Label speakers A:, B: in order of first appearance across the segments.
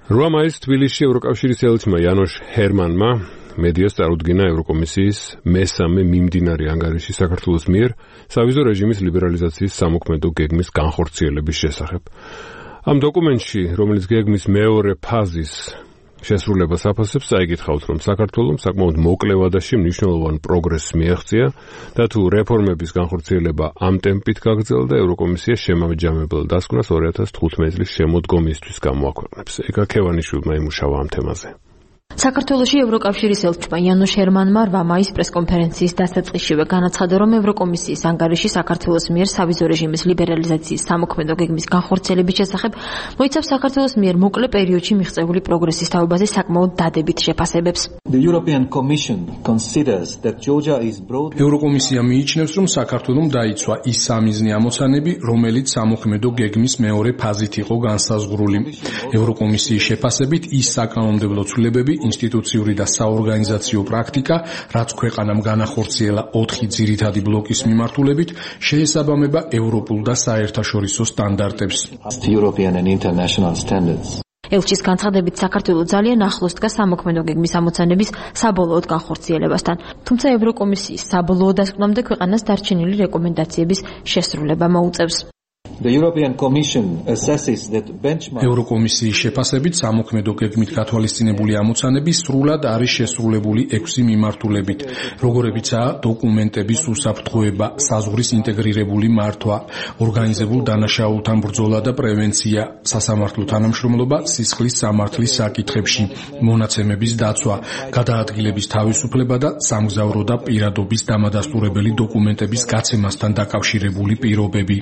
A: 8 მაისს თბილისში ევროკავშირის ელჩმა იანოშ ჰერმანმა მედიას წარუდგინა ევროკომისიის მესამე მიმდინარე ანგარიში საქართველოს მიერ სავიზო რეჟიმის ლიბერალიზაციის სამოქმედო გეგმის განხორციელების შესახებ. Ამ დოკუმენტში, რომელიც გეგმის მეორე ფაზის შესრულებას აფასებს, წაიკითხავთ, რომ საქართველოს საკმაოდ მოკლე ვადაში მნიშვნელოვან პროგრესს მიაღწია და თუ რეფორმების განხორციელება ამ ტემპით გაგრძელდა, ევროკომისია შემაჯამებელ დასკვნას 2015 წლის შემოდგომისთვის გამოაქვეყნებს. ეკა ქევანიშვილმა იმუშავა ამ თემაზე.
B: საქართველოში ევროკავშირის ელჩმა იანოშ ჰერმანმა 8 მაისის პრესკონფერენციის დასაწყისშივე განაცხადა, რომ ევროკომისიის ანგარიში საქართველოს მიერ სავიზო რეჟიმის ლიბერალიზაციის სამოქმედო გეგმის განხორციელების შესახებ მოიცავს საქართველოს მიერ მოკლე პერიოდში მიღწეული პროგრესის თაობაზე საკმაოდ დადებით შეფასებებს.
C: ევროკომისია მიიჩნევს, რომ საქართველომ დაიცვა ის სამიზნე ამოცანები, რომელიც სამოქმედო გეგმის მეორე ფაზით იყო განსაზღვრული. ევროკომისიის შეფასებით ის საკანონმდებლო ცვლილებები, ინსტიტუციური და საორგანიზაციო პრაქტიკა, რაც ქვეყანამ განახორციელა 4 ძირითადი ბლოკის მიმართულებით, შეესაბამება ევროპულ და საერთაშორისო სტანდარტებს.
B: ელჩის განცხადებით, საქართველო ძალიან ახლოს დგას სამოქმედო გეგმის ამოცანების საბოლოოდ განხორციელებასთან, თუმცა ევროკომისიის საბოლოო დასკვნამდე ქვეყანას დარჩენილი რეკომენდაციების შესრულება მოუწევს.
C: ევროკომისიის შეფასებით სამოქმედო გეგმით გათვალისწინებული ამოცანები სრულად არის შესრულებული 6 მიმართულებით, როგორებიცაა დოკუმენტების უსაფრთხოება, საზღვრის ინტეგრირებული მართვა, ორგანიზებულ დანაშაულთან ბრძოლა და პრევენცია, სასამართლო თანამშრომლობა სისხლის სამართლის საკითხებში, მონაცემების დაცვა, გადაადგილების თავისუფლება და სამგზავრო და პირადობის დამადასტურებელი დოკუმენტების გაცემასთან დაკავშირებული პირობები.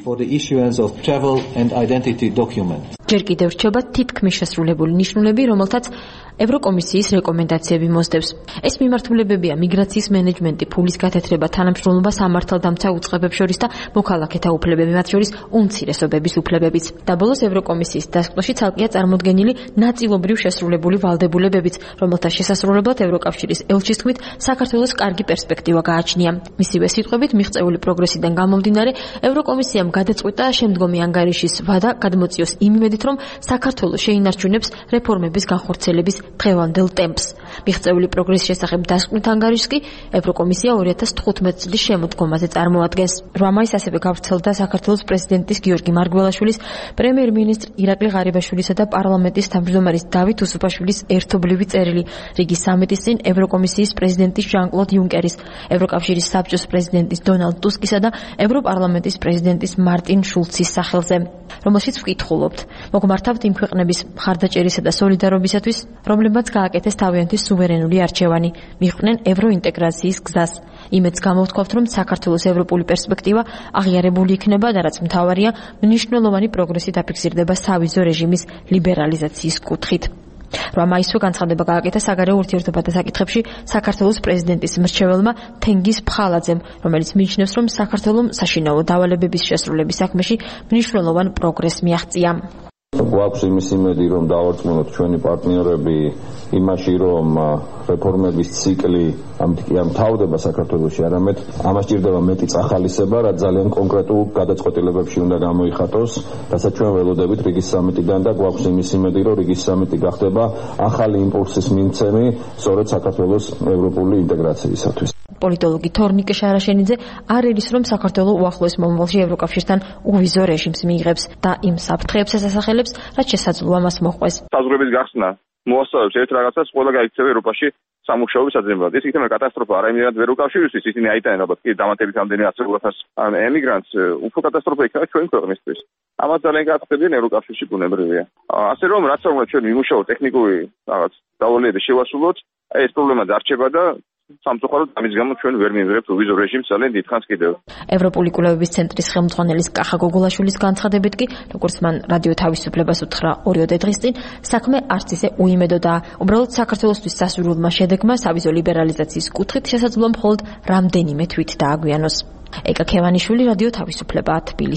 B: ჯერ კიდევ რჩება თითქმის შესრულებული ნიშნულები, რომელთაც ევროკომისიის რეკომენდაციები მოსდევს. ეს მიმართულებებია მიგრაციის მენეჯმენტი, ფულის გათეთრება, თანამშრომლობა სამართალდამცა უწყებებს შორის და მოქალაქეთა უფლებები, მათ შორის უმცირესობების უფლებებიც. და ბოლოს ევროკომისიის დასკვნაში ცალკეა წარმოდგენილი ნაწილობრივ შესრულებული ვალდებულებებიც, რომელთა შესასრულებლად ევროკავშირის ელჩის თქმით, საქართველოს კარგი პერსპექტივა გააჩნია. მისივე სიტყვებით, მიღწეული პროგრესიდან გამომდინარე, ევროკომისიამ გადაწყვიტა შემდგომი ანგარიშის ვადა გადმოწიოს იმ იმედით, რომ საქართველოს შეინარჩუნებს რეფორმების განხორციელების დღევანდელ ტემპს. მიღწეული პროგრესის შესახებ დასკვნით ანგარიშს კი ევროკომისია 2015 წლის შემოდგომაზე წარმოადგენს. 8 მაისს ასევე გავრცელდა საქართველოს პრეზიდენტის გიორგი მარგველაშვილის, პრემიერ-მინისტრ ირაკლი ღარიბაშვილისა და პარლამენტის თავმჯდომარის დავით უსუფაშვილის ერთობლივი წერილი რიგი სამიტის წინ ევროკომისიის პრეზიდენტის ჟან-კლოდ იუნკერის, ევროკავშირის საბჭოს პრეზიდენტის დონალდ ტუსკისა და ევროპარლამენტის პრეზიდენტის მარტინ შულცის სახელზე, რომელშიც ვკითხულობთ. მოგმართავთ იმ ქვეყნების მხარდაჭერისა და სოლიდარობისათვის, რომლებმაც გააკეთეს თავიანთი სუვერენული არჩევანი, მიხვდნენ ევროინტეგრაციის გზას. იმედს გამოვთქვავთ, რომ საქართველოს ევროპული პერსპექტივა აღიარებული იქნება და რაც მთავარია, მნიშვნელოვანი პროგრესი დაფიქსირდება სავიზო რეჟიმის ლიბერალიზაციის კუთხით. 8 მაისს განცხადება გააკეთა საგარეო ურთიერთობათა საკითხებში საქართველოს პრეზიდენტის მრჩეველმა თენგიზ ფხალაძემ, რომელიც მიიჩნევს, რომ საქართველომ საშინაო დავალებების შესრულების საქმეში მნიშვნელოვან პროგრესს მიაღწია.
D: გვაქვს იმის იმედი, რომ დავარწმუნოთ ჩვენი პარტნიორები იმაში, რომ რეფორმების ციკლი ამ თავდება საქართველოში, არამედ ამას ჭირდება მეტი წახალისება, რაც ძალიან კონკრეტულ გადაწყვეტილებებში უნდა გამოიხატოს, რასაც ჩვენ ველოდებით რიგის სამიტიდან და გვაქვს იმის იმედი, რომ რიგის სამიტი გახდება ახალი იმპულსის მიმცემი სწორედ საქართველოს ევროპული ინტეგრაციისათვის.
B: პოლიტოლოგი თორნიკე შარაშენიძე არ ერის, რომ საქართველო უახლოეს მომავალში ევროკავშირთან უვიზო რეჟიმს მიიღებს და იმ საფრთხეებს ესასახელებს, რაც შესაძლოა მას მოჰყვეს.
E: საზღვრების გახსნა მოასწავებს ერთ რაღაცას, ყველა გაიქცევა ევროპაში სამუშაობის საძებნელად. ეს იქნება კატასტროფა არა იმედად ევროკავშირისთვის, ისინი აიტანენ ალბათ კი დამატებით ამდენი 100,000 ემიგრანტს, უფრო კატასტროფა იქნება ჩვენ ქვეყნისთვის. ამას ძალიან გააცდებიან ევროკავშირში ბუნებრივია. ასე რომ რაც არ უნდა ჩვენ ვიმუშაოთ ტექნიკური რაღაც დავალებები შევასრულოთ, ეს პრობლემა დარჩება და სამწუხაროდ ამის გამო ჩვენ ვერ მივიღებთ ვიზო რეჟიმს ძალიან დიდხანს კიდევ.
B: ევროპული კვლევების ცენტრის ხელმძღვანელის კახა გოგოლაშვილის განცხადებით კი, როგორც მან რადიო თავისუფლებას უთხრა 2 დღის წინ, საქმე არც ისე უიმედოდაა. უბრალოდ საქართველოსთვის სასურველმა შედეგმა სავიზო ლიბერალიზაციის კუთხით შესაძლოა მხოლოდ რამდენიმე თვით დააგვიანოს. ეკა ქევანიშვილი, რადიო თავისუფლება, თბილისი.